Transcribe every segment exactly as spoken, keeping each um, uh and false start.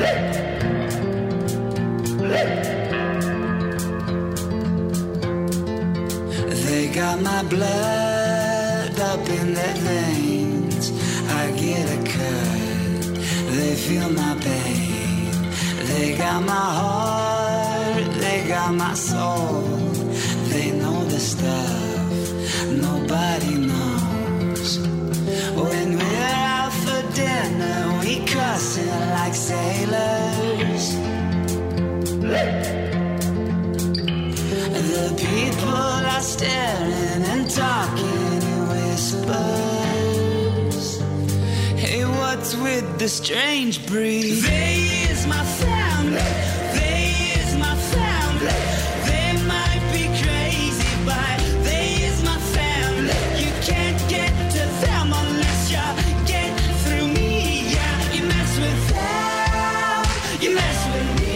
They got my blood up in their veins. I get a cut, they feel my pain. They got my heart, they got my soul. They know the stuff nobody knows. When we're out for dinner, we cussing like sailors. The people are staring and talking in whispers. Hey, what's with the strange breed? They is my family. They is my family. They might be crazy, but they is my family. You can't get to them unless you get through me. Yeah, you mess with them, you mess with me.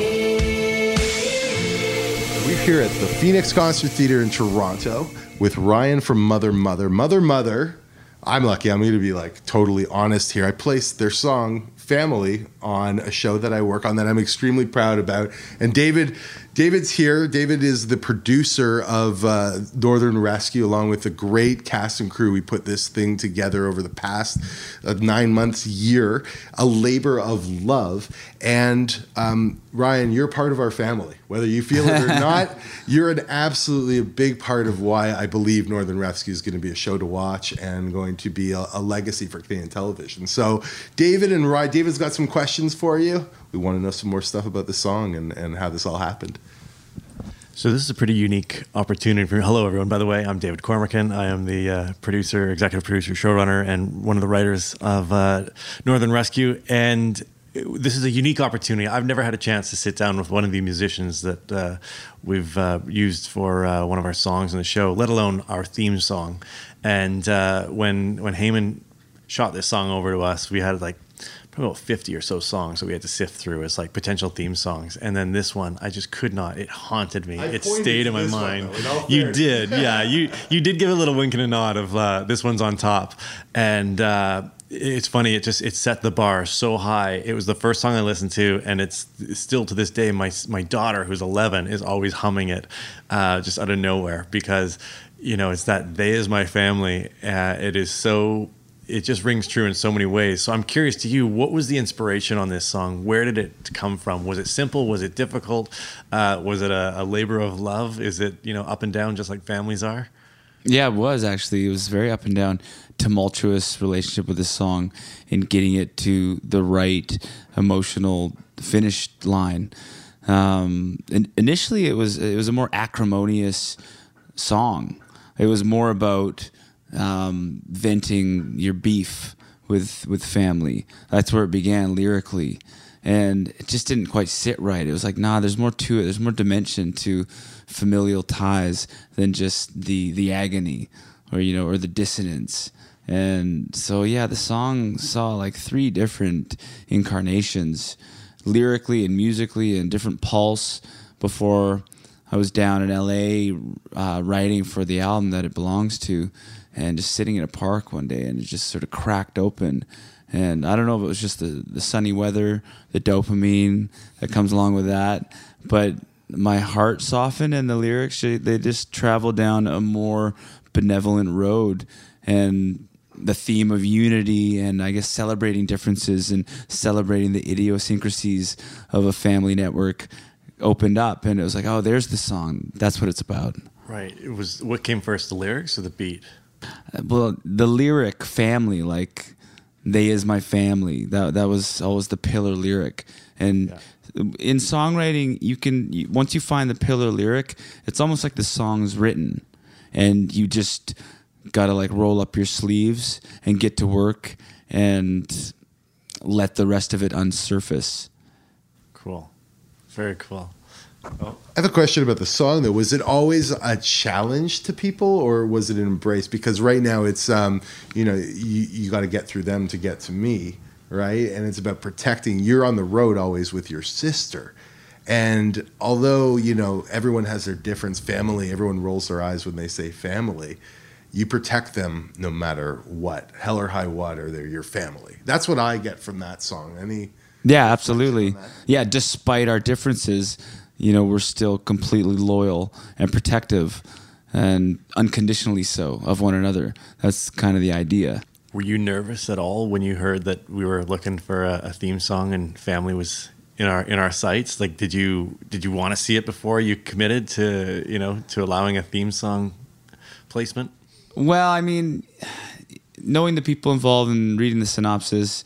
We're here at the Phoenix Concert Theatre in Toronto with Ryan from Mother Mother. Mother Mother, I'm lucky, I'm going to be like totally honest here. I placed their song Family on a show that I work on that I'm extremely proud about. And David, David's here. David is the producer of uh, Northern Rescue, along with the great cast and crew. We put this thing together over the past uh, nine months, year, a labor of love. And um, Ryan, you're part of our family. Whether you feel it or not, you're an absolutely a big part of why I believe Northern Rescue is going to be a show to watch and going to be a, a legacy for Canadian television. So David and Ryan, David's got some questions for you. We want to know some more stuff about the song and, and how this all happened. So this is a pretty unique opportunity for me. Hello, everyone. By the way, I'm David Cormican. I am the uh, producer, executive producer, showrunner, and one of the writers of uh, Northern Rescue. And this is a unique opportunity. I've never had a chance to sit down with one of the musicians that uh, we've uh, used for uh, one of our songs in the show, let alone our theme song. And uh, when when Heyman shot this song over to us, we had like about fifty or so songs that we had to sift through as like potential theme songs. And then this one, I just could not. It haunted me. I It stayed in my this mind. One, though, you did. Yeah. You you did give a little wink and a nod of uh, this one's on top. And uh, it's funny. It just, it set the bar so high. It was the first song I listened to. And it's still to this day, my, my daughter, who's eleven, is always humming it uh, just out of nowhere because, you know, it's that they is my family. Uh, it is so... It just rings true in so many ways. So I'm curious to you, what was the inspiration on this song? Where did it come from? Was it simple? Was it difficult? Uh, was it a, a labor of love? Is it, you know, up and down just like families are? Yeah, it was actually. It was very up and down, tumultuous relationship with this song and getting it to the right emotional finished line. Um, and initially, it was it was a more acrimonious song. It was more about um, venting your beef with with family. That's where it began lyrically, and it just didn't quite sit right. It was like, nah, there's more to it. There's more dimension to familial ties than just the the agony, or you know, or the dissonance. And so, yeah, the song saw like three different incarnations, lyrically and musically, and different pulse before I was down in L A uh, writing for the album that it belongs to, and just sitting in a park one day, and it just sort of cracked open. And I don't know if it was just the, the sunny weather, the dopamine that comes along with that, but my heart softened, and the lyrics, they just travel down a more benevolent road. And the theme of unity and I guess celebrating differences and celebrating the idiosyncrasies of a family network opened up, and it was like, oh, there's the song. That's what it's about. Right. It was, what came first, the lyrics or the beat? Well, the lyric family, like they is my family. That that was always the pillar lyric. And yeah. in songwriting, you can you, once you find the pillar lyric, it's almost like the song's written, and you just gotta like roll up your sleeves and get to work and let the rest of it unsurface. Cool. Very cool. Oh. I have a question about the song, though. Was it always a challenge to people, or was it an embrace? Because right now it's, um, you know, you, you got to get through them to get to me, right? And it's about protecting. You're on the road always with your sister. And although, you know, everyone has their difference, family, everyone rolls their eyes when they say family, you protect them no matter what. Hell or high water, they're your family. That's what I get from that song. Any Yeah, absolutely. Yeah, despite our differences, you know, we're still completely loyal and protective and unconditionally so of one another. That's kind of the idea. Were you nervous at all when you heard that we were looking for a, a theme song and Family was in our in our sights? Like, did you did you want to see it before you committed to, you know, to allowing a theme song placement? Well, I mean, knowing the people involved and reading the synopsis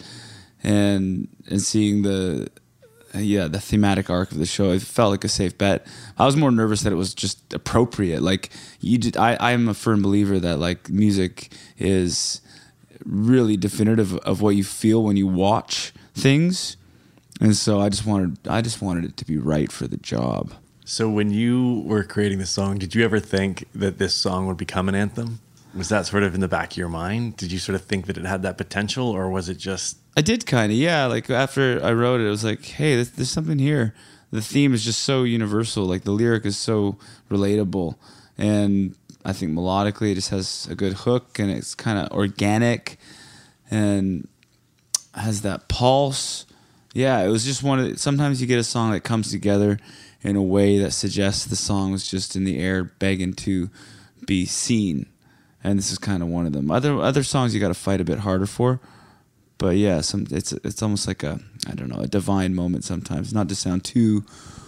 and and seeing the yeah the thematic arc of the show, it felt like a safe bet. I was more nervous that it was just appropriate. Like you did, I I'm a firm believer that like music is really definitive of what you feel when you watch things, and so I just wanted I just wanted it to be right for the job. So when you were creating the song, did you ever think that this song would become an anthem? Was that sort of in the back of your mind? Did you sort of think that it had that potential, or was it just... I did kind of, yeah. Like after I wrote it, it was like, hey, there's, there's something here. The theme is just so universal. Like the lyric is so relatable. And I think melodically it just has a good hook, and it's kind of organic and has that pulse. Yeah, it was just one of the, sometimes you get a song that comes together in a way that suggests the song was just in the air begging to be seen. And this is kind of one of them. Other other songs you got to fight a bit harder for, but yeah, some it's it's almost like a I don't know a divine moment sometimes. Not to sound too,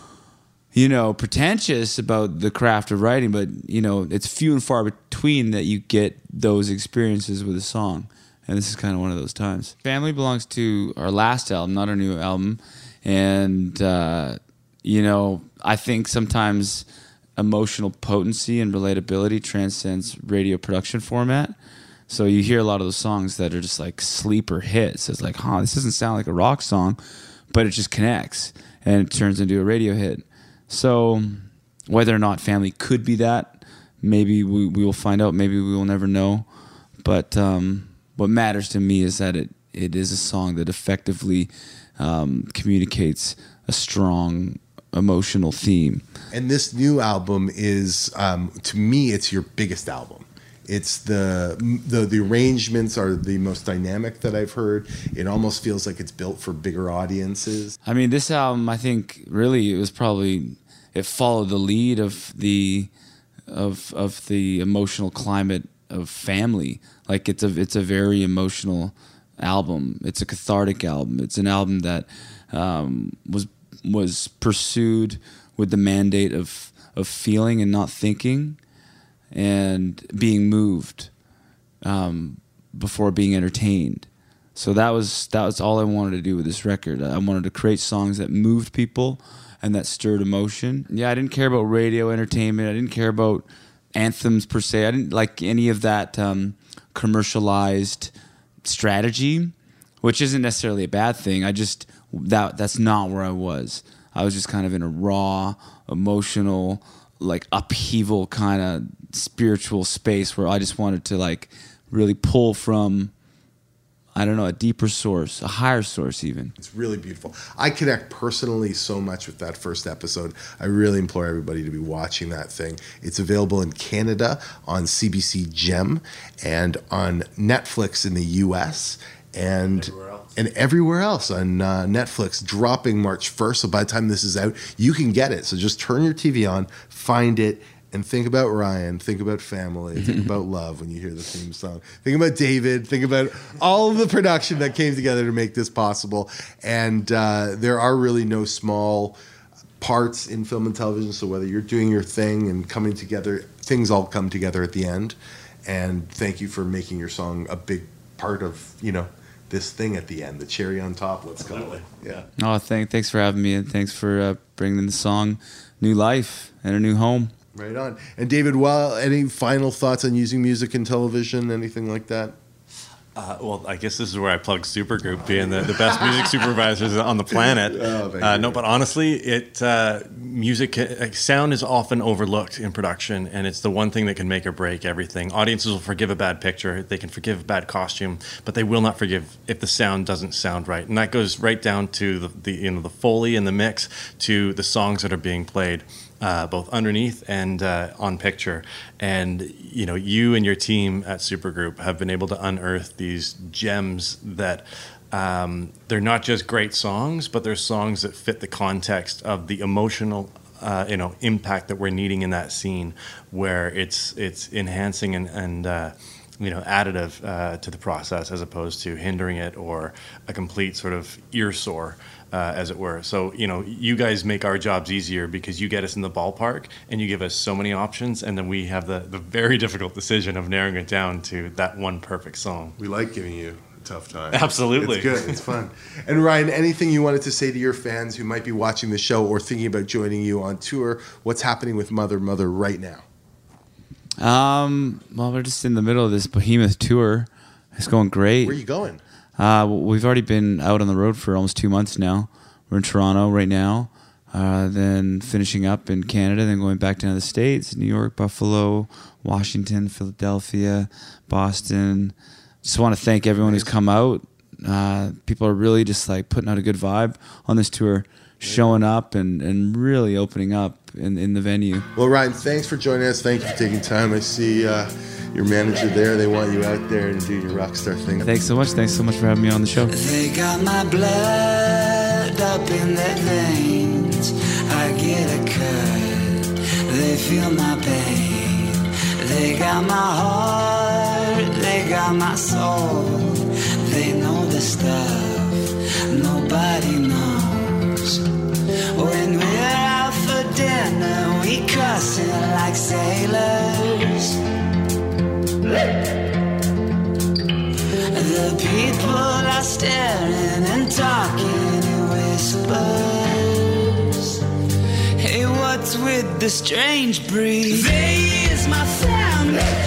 you know, pretentious about the craft of writing, but you know, it's few and far between that you get those experiences with a song, and this is kind of one of those times. Family belongs to our last album, not our new album, and uh, you know, I think sometimes emotional potency and relatability transcends radio production format. So you hear a lot of those songs that are just like sleeper hits. It's like, huh, this doesn't sound like a rock song, but it just connects and it turns into a radio hit. So whether or not Family could be that, maybe we, we will find out. Maybe we will never know. But um, what matters to me is that it, it is a song that effectively um, communicates a strong emotional theme. And this new album is, um, to me, it's your biggest album. It's the, the the arrangements are the most dynamic that I've heard. It almost feels like it's built for bigger audiences. I mean, this album, I think, really, it was probably it followed the lead of the of of the emotional climate of Family. Like it's a it's a very emotional album. It's a cathartic album. It's an album that um, was was pursued with the mandate of of feeling and not thinking, and being moved um, before being entertained. So that was that was all I wanted to do with this record. I wanted to create songs that moved people and that stirred emotion. Yeah, I didn't care about radio entertainment. I didn't care about anthems per se. I didn't like any of that um, commercialized strategy, which isn't necessarily a bad thing. I just that that's not where I was. I was just kind of in a raw, emotional, like upheaval kind of spiritual space where I just wanted to like really pull from, I don't know, a deeper source, a higher source even. It's really beautiful. I connect personally so much with that first episode. I really implore everybody to be watching that thing. It's available in Canada on C B C Gem and on Netflix in the U S and everywhere else, and everywhere else on uh, Netflix, dropping March first. So by the time this is out, you can get it. So just turn your T V on, find it, and think about Ryan, think about family, think about love when you hear the theme song. Think about David, think about all of the production that came together to make this possible. And uh, there are really no small parts in film and television, so whether you're doing your thing and coming together, things all come together at the end. And thank you for making your song a big part of, you know, this thing at the end, the cherry on top, let's call it. Yeah. Oh, thank, thanks for having me, and thanks for uh, bringing the song new life and a new home. Right on. And David, well, any final thoughts on using music in television, anything like that? Uh, well, I guess this is where I plug Supergroup, being the, the best music supervisors on the planet. Oh, uh, no, but honestly, it uh, music uh, sound is often overlooked in production, and it's the one thing that can make or break everything. Audiences will forgive a bad picture, they can forgive a bad costume, but they will not forgive if the sound doesn't sound right. And that goes right down to the, the you know the Foley and the mix, to the songs that are being played. Uh, both underneath and uh, on picture. And, you know, you and your team at Supergroup have been able to unearth these gems that um, they're not just great songs, but they're songs that fit the context of the emotional, uh, you know, impact that we're needing in that scene, where it's it's enhancing and and uh, you know, additive uh, to the process as opposed to hindering it or a complete sort of ear sore. Uh, as it were. So, you know, you guys make our jobs easier because you get us in the ballpark and you give us so many options, and then we have the, the very difficult decision of narrowing it down to that one perfect song. We like giving you a tough time. Absolutely. It's good. It's fun. And Ryan, anything you wanted to say to your fans who might be watching the show or thinking about joining you on tour? What's happening with Mother Mother right now? Um, well, we're just in the middle of this behemoth tour. It's going great. Where are you going? Uh, we've already been out on the road for almost two months now. We're in Toronto right now, uh, then finishing up in Canada, then going back down to the States, New York, Buffalo, Washington, Philadelphia, Boston. Just want to thank everyone who's come out. Uh, people are really just like putting out a good vibe on this tour, showing up and, and really opening up in, in the venue. Well, Ryan, thanks for joining us. Thank you for taking time. I see uh, your manager there. They want you out there and do your rock star thing. Thanks so much. Thanks so much for having me on the show. They got my blood up in their veins. I get a cut. They feel my pain. They got my heart. They got my soul. They know the stuff nobody knows. When we're out for dinner, we cussing like sailors. The people are staring and talking in whispers. Hey, what's with the strange breed? They is my family.